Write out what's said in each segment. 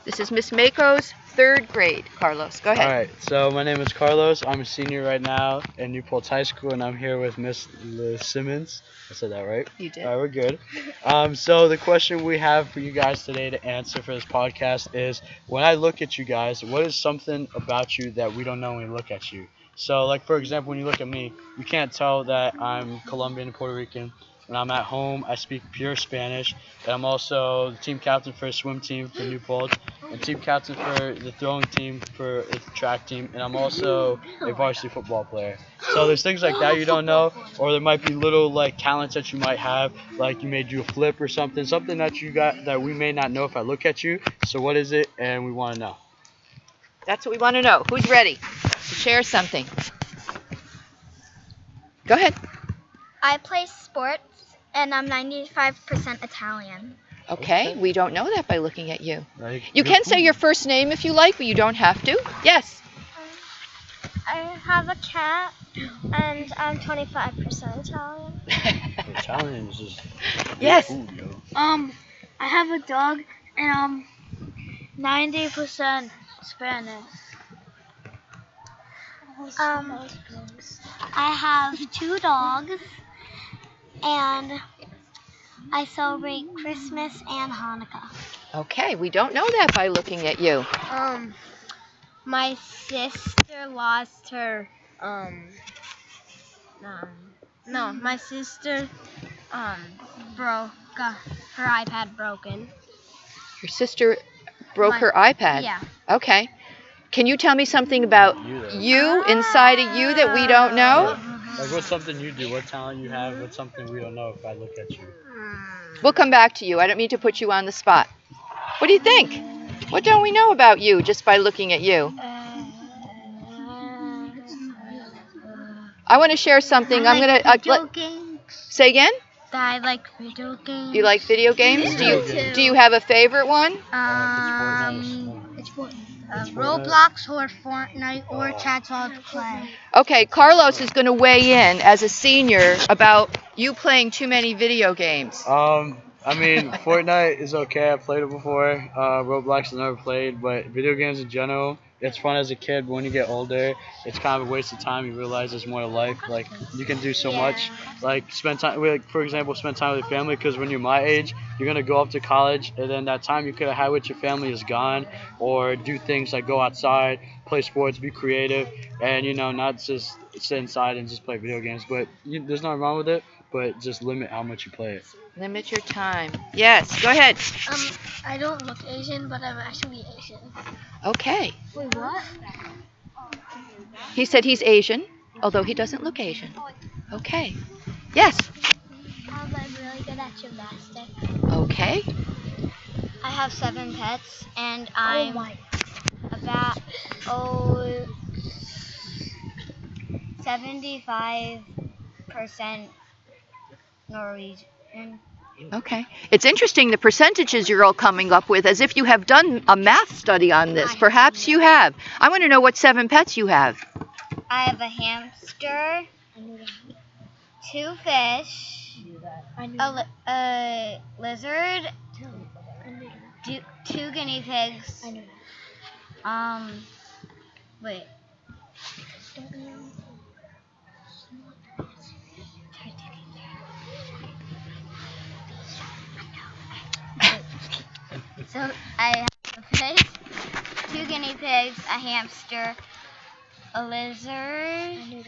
This is Miss Mako's third grade. Carlos, go ahead. All right, so my name is Carlos. I'm a senior right now in New Paltz High School, and I'm here with Miss Simmons. I said that right? You did. All right, we're good. So the question we have for you guys today to answer for this podcast is, when I look at you guys, what is something about you that we don't know when we look at you? So, like, for example, when you look at me, you can't tell that I'm Colombian and Puerto Rican. When I'm at home, I speak pure Spanish. And I'm also the team captain for a swim team for New Paltz, and team captain for the throwing team for the track team. And I'm also a varsity football player. So there's things like that you don't know, or there might be little like talents that you might have, like you may do a flip or something that you got that we may not know if I look at you. So what is it? And we want to know. That's what we want to know. Who's ready to share something? Go ahead. I play sports, and I'm 95% Italian. Okay, we don't know that by looking at you. Like, You can say your first name if you like, but you don't have to. Yes. I have a cat, and I'm 25% Italian. Italian is just Yes. food, yo. I have a dog, and I'm 90% Spanish. I have 2 dogs, and I celebrate Christmas and Hanukkah. Okay, we don't know that by looking at you. My sister lost her, my sister, got her iPad broken. Your sister broke her iPad. Yeah. Okay. Can you tell me something about you inside of you that we don't know? Like, what's something you do? What talent you have? What's something we don't know if I look at you? We'll come back to you. I don't mean to put you on the spot. What do you think? What don't we know about you just by looking at you? I want to share something. I'm going to games. say again. I like video games. You like video games? Do you have a favorite one? Roblox or Fortnite or Chat's Play. Okay, Carlos is going to weigh in as a senior about you playing too many video games. I mean, Fortnite is okay. I've played it before. Roblox I've never played, but video games in general, it's fun as a kid. But when you get older, it's kind of a waste of time. You realize there's more to life. Like, you can do so much. Like, spend time. Like, for example, spend time with your family. Because when you're my age, you're gonna go up to college, and then that time you could have had with your family is gone. Or do things like go outside, play sports, be creative, and not just sit inside and just play video games. But there's nothing wrong with it. But just limit how much you play it. Limit your time. Yes, go ahead. I don't look Asian, but I'm actually Asian. Okay. Wait, what? He said he's Asian, although he doesn't look Asian. Okay. Yes. I'm really good at gymnastics. Okay. I have 7 pets, and I'm about 75% Norwegian. Okay. It's interesting the percentages you're all coming up with, as if you have done a math study on this. Perhaps you have. I want to know what 7 pets you have. I have a hamster, 2 fish, a lizard, 2 guinea pigs. Wait. So I have a fish, 2 guinea pigs, a hamster, a lizard,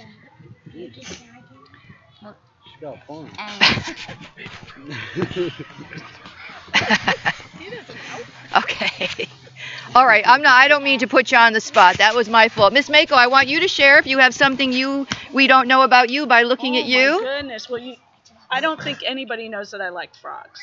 She got a phone. and Okay. All right. I don't mean to put you on the spot. That was my fault. Miss Mako, I want you to share if you have something we don't know about you by looking at you. Oh my goodness. Well, I don't think anybody knows that I like frogs.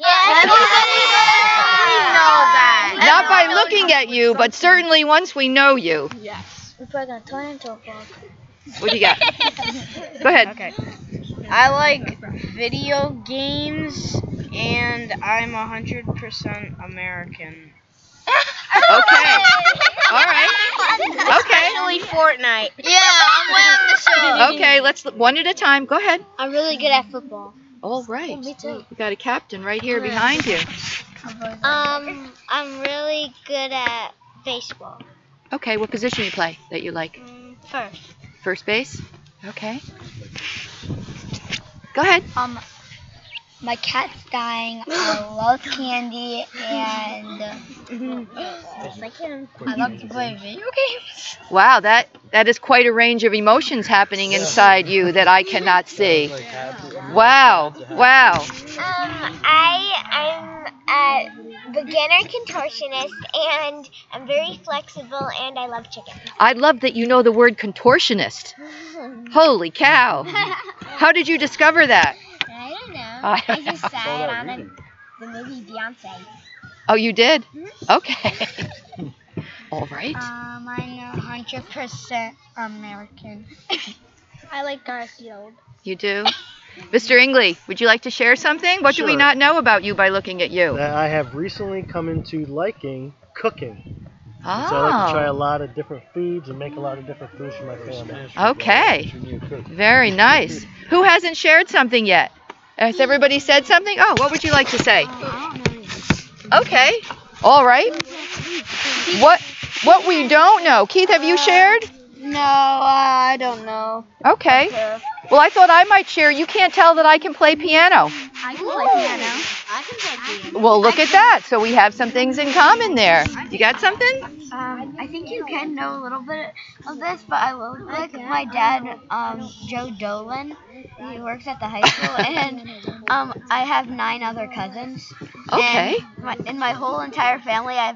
Not by looking at you, but certainly once we know you. Yes. we're probably gonna turn into a frog. What do you got? Go ahead. Okay. I like video games, and I'm 100% American. Okay. All right. Okay. Especially Fortnite. Yeah, I'm winning the show. Okay, let's one at a time. Go ahead. I'm really good at football. All right. Me too. We got a captain right here behind you. I'm really good at baseball. Okay, what position you play that you like? First. First base? Okay. Go ahead. My cat's dying. I love candy and I love to play video games. Wow, that is quite a range of emotions happening inside you that I cannot see. Wow. Wow. I'm a beginner contortionist and I'm very flexible and I love chicken. I love that you know the word contortionist. Holy cow. How did you discover that? I don't know. I I just saw it on the movie Beyonce. Oh, you did? Okay. All right. I'm 100% American. I like Garfield. You do? Mr. Ingley, would you like to share something? What do we Sure. not know about you by looking at you? That I have recently come into liking cooking. So I like to try a Oh, lot of different foods and make a lot of different foods for my family. okay. Very nice. Who hasn't shared something yet? Has everybody said something? Oh, what would you like to say? Okay. All right. What we don't know. Keith, have you shared? No, I don't know. Okay. Well, I thought I might share. You can't tell that I can play piano. I can play piano. I can play piano. Well, look at that. So we have some things in common there. You got something? I think you can know a little bit of this, but I look like my dad, Joe Dolan. He works at the high school, and I have 9 other cousins. Okay. And in my whole entire family, I have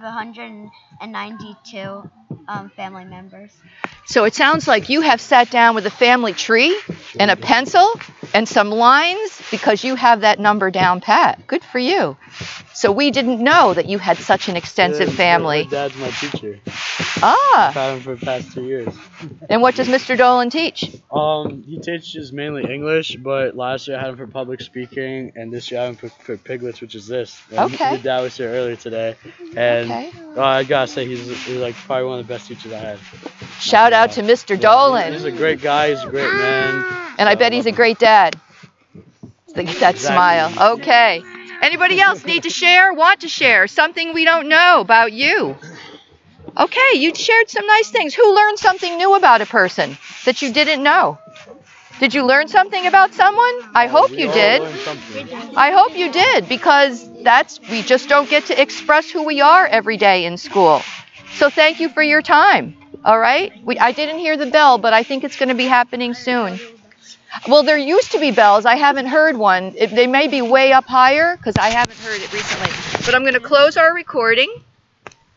192 family members. So it sounds like you have sat down with a family tree and a pencil and some lines because you have that number down pat. Good for you. So we didn't know that you had such an extensive family. My dad's my teacher. Ah, I've had him for the past 2 years. and what does Mr. Dolan teach? He teaches mainly English, but last year I had him for public speaking, and this year I had him for Piglets, which is this. And Okay. Your dad was here earlier today, and Okay. I gotta say he's like probably one of the best teachers I had. Shout out to Mr. He's Dolan. a great guy. He's a great man. And I bet he's a great dad. Look at that Exactly. smile. Okay. Anybody else need to share, want to share something we don't know about you? Okay, you shared some nice things. Who learned something new about a person that you didn't know? Did you learn something about someone? I hope you did. I hope you did, because we just don't get to express who we are every day in school. So thank you for your time. All right? I didn't hear the bell, but I think it's going to be happening soon. Well, there used to be bells. I haven't heard one. They may be way up higher because I haven't heard it recently. But I'm going to close our recording.